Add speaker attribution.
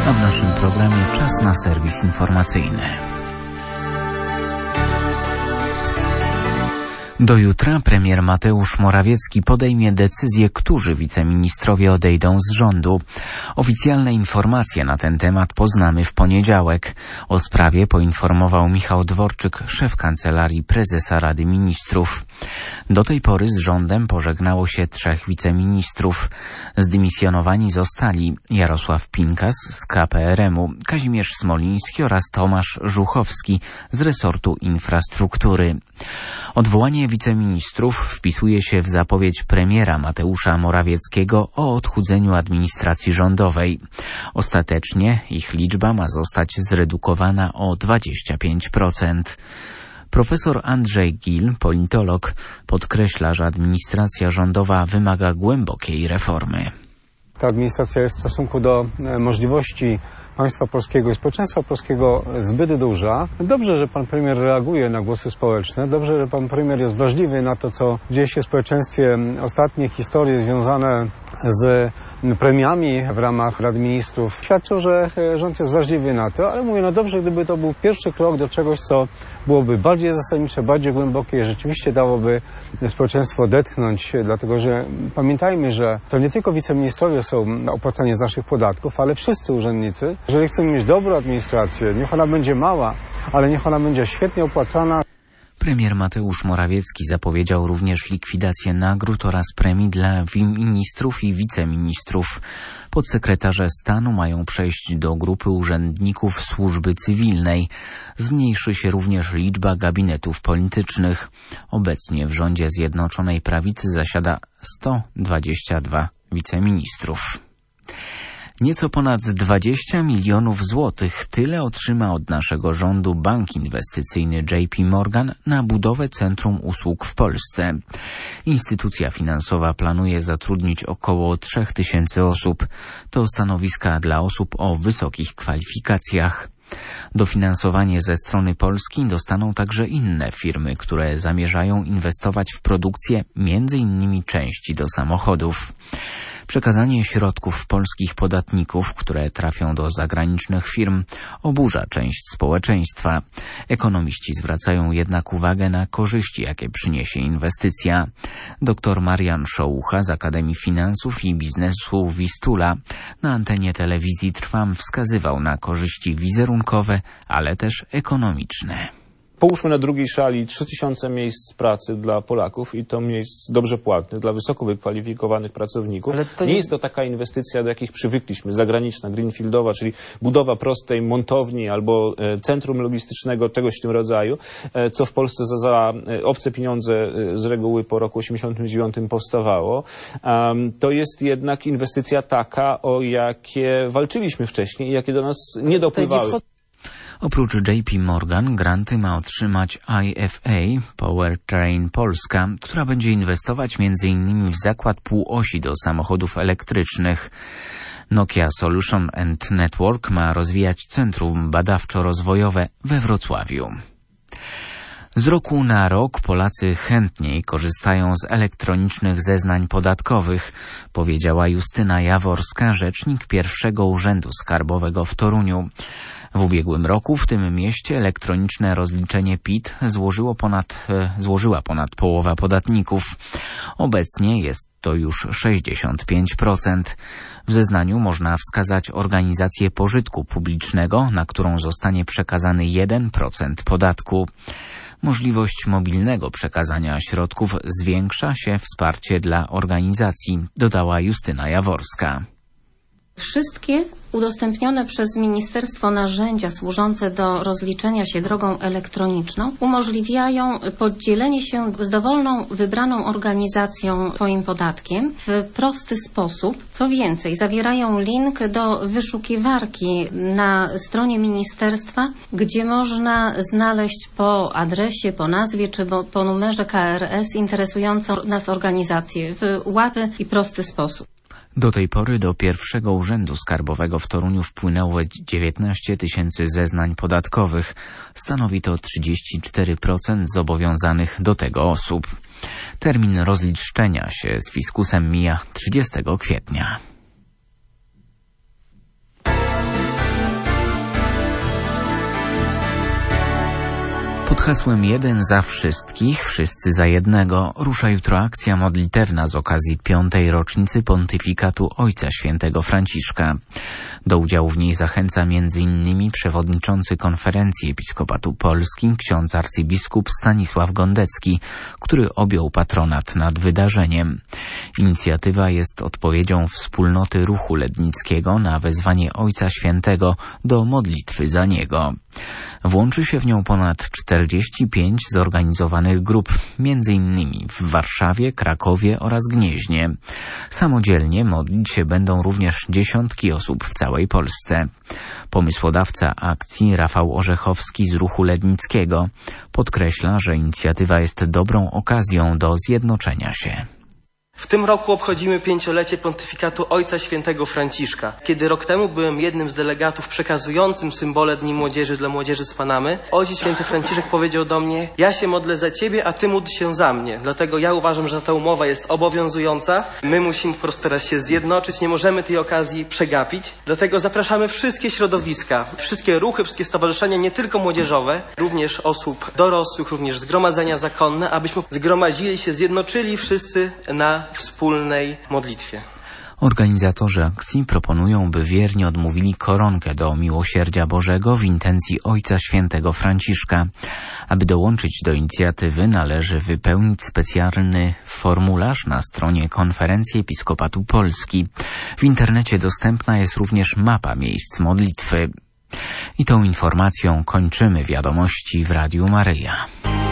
Speaker 1: A w naszym programie czas na serwis informacyjny. Do jutra premier Mateusz Morawiecki podejmie decyzję, którzy wiceministrowie odejdą z rządu. Oficjalne informacje na ten temat poznamy w poniedziałek. O sprawie poinformował Michał Dworczyk, szef Kancelarii Prezesa Rady Ministrów. Do tej pory z rządem pożegnało się 3 wiceministrów. Zdymisjonowani zostali Jarosław Pinkas z KPRM-u, Kazimierz Smoliński oraz Tomasz Żuchowski z resortu infrastruktury. Odwołanie wiceministrów wpisuje się w zapowiedź premiera Mateusza Morawieckiego o odchudzeniu administracji rządowej. Ostatecznie ich liczba ma zostać zredukowana o 25%. Profesor Andrzej Gil, politolog, podkreśla, że administracja rządowa wymaga głębokiej reformy.
Speaker 2: Ta administracja jest w stosunku do możliwości państwa polskiego i społeczeństwa polskiego zbyt duża. Dobrze, że pan premier reaguje na głosy społeczne. Dobrze, że pan premier jest wrażliwy na to, co dzieje się w społeczeństwie. Ostatnie historie związane z premiami w ramach Rady Ministrów świadczą, że rząd jest wrażliwy na to, ale mówię, dobrze, gdyby to był pierwszy krok do czegoś, co byłoby bardziej zasadnicze, bardziej głębokie i rzeczywiście dałoby społeczeństwo odetchnąć, dlatego że pamiętajmy, że to nie tylko wiceministrowie są opłacani z naszych podatków, ale wszyscy urzędnicy. Jeżeli chcemy mieć dobrą administrację, niech ona będzie mała, ale niech ona będzie świetnie opłacana.
Speaker 1: Premier Mateusz Morawiecki zapowiedział również likwidację nagród oraz premii dla ministrów i wiceministrów. Podsekretarze stanu mają przejść do grupy urzędników służby cywilnej. Zmniejszy się również liczba gabinetów politycznych. Obecnie w rządzie Zjednoczonej Prawicy zasiada 122 wiceministrów. Nieco ponad 20 milionów złotych, tyle otrzyma od naszego rządu bank inwestycyjny JP Morgan na budowę Centrum Usług w Polsce. Instytucja finansowa planuje zatrudnić około 3000 osób. To stanowiska dla osób o wysokich kwalifikacjach. Dofinansowanie ze strony Polski dostaną także inne firmy, które zamierzają inwestować w produkcję m.in. części do samochodów. Przekazanie środków polskich podatników, które trafią do zagranicznych firm, oburza część społeczeństwa. Ekonomiści zwracają jednak uwagę na korzyści, jakie przyniesie inwestycja. Dr Marian Szołucha z Akademii Finansów i Biznesu Wistula na antenie telewizji Trwam wskazywał na korzyści wizerunkowe, ale też ekonomiczne.
Speaker 3: Połóżmy na drugiej szali 3000 miejsc pracy dla Polaków i to miejsc dobrze płatnych, dla wysoko wykwalifikowanych pracowników. Nie jest to taka inwestycja, do jakich przywykliśmy, zagraniczna, greenfieldowa, czyli budowa prostej montowni albo centrum logistycznego, czegoś w tym rodzaju, co w Polsce za obce pieniądze z reguły po roku 1989 powstawało. To jest jednak inwestycja taka, o jakie walczyliśmy wcześniej i jakie do nas nie dopływały.
Speaker 1: Oprócz JP Morgan granty ma otrzymać IFA Powertrain Polska, która będzie inwestować m.in. w zakład półosi do samochodów elektrycznych. Nokia Solution and Network ma rozwijać centrum badawczo-rozwojowe we Wrocławiu. Z roku na rok Polacy chętniej korzystają z elektronicznych zeznań podatkowych, powiedziała Justyna Jaworska, rzecznik pierwszego Urzędu Skarbowego w Toruniu. W ubiegłym roku w tym mieście elektroniczne rozliczenie PIT złożyła ponad połowa podatników. Obecnie jest to już 65%. W zeznaniu można wskazać organizację pożytku publicznego, na którą zostanie przekazany 1% podatku. Możliwość mobilnego przekazania środków zwiększa się wsparcie dla organizacji, dodała Justyna Jaworska.
Speaker 4: Wszystkie udostępnione przez ministerstwo narzędzia służące do rozliczenia się drogą elektroniczną umożliwiają podzielenie się z dowolną wybraną organizacją swoim podatkiem w prosty sposób. Co więcej, zawierają link do wyszukiwarki na stronie ministerstwa, gdzie można znaleźć po adresie, po nazwie czy po numerze KRS interesującą nas organizację w łatwy i prosty sposób.
Speaker 1: Do tej pory do pierwszego Urzędu Skarbowego w Toruniu wpłynęło 19 tysięcy zeznań podatkowych. Stanowi to 34% zobowiązanych do tego osób. Termin rozliczenia się z fiskusem mija 30 kwietnia. Pod hasłem Jeden za wszystkich, wszyscy za jednego rusza jutro akcja modlitewna z okazji 5. rocznicy pontyfikatu Ojca Świętego Franciszka. Do udziału w niej zachęca m.in. przewodniczący Konferencji Episkopatu Polskim ksiądz arcybiskup Stanisław Gondecki, który objął patronat nad wydarzeniem. Inicjatywa jest odpowiedzią wspólnoty Ruchu Lednickiego na wezwanie Ojca Świętego do modlitwy za niego. Włączy się w nią ponad 45 zorganizowanych grup, m.in. w Warszawie, Krakowie oraz Gnieźnie. Samodzielnie modlić się będą również dziesiątki osób w całej Polsce. Pomysłodawca akcji Rafał Orzechowski z Ruchu Lednickiego podkreśla, że inicjatywa jest dobrą okazją do zjednoczenia się.
Speaker 5: W tym roku obchodzimy 5-lecie pontyfikatu Ojca Świętego Franciszka. Kiedy rok temu byłem jednym z delegatów przekazującym symbole Dni Młodzieży dla młodzieży z Panamy, Ojciec Święty Franciszek powiedział do mnie: ja się modlę za ciebie, a ty módl się za mnie. Dlatego ja uważam, że ta umowa jest obowiązująca. My musimy po prostu teraz się zjednoczyć, nie możemy tej okazji przegapić. Dlatego zapraszamy wszystkie środowiska, wszystkie ruchy, wszystkie stowarzyszenia, nie tylko młodzieżowe, również osób dorosłych, również zgromadzenia zakonne, abyśmy zgromadzili się, zjednoczyli wszyscy na wspólnej modlitwie.
Speaker 1: Organizatorzy akcji proponują, by wierni odmówili koronkę do miłosierdzia Bożego w intencji Ojca Świętego Franciszka. Aby dołączyć do inicjatywy, należy wypełnić specjalny formularz na stronie Konferencji Episkopatu Polski. W internecie dostępna jest również mapa miejsc modlitwy. I tą informacją kończymy wiadomości w Radiu Maryja.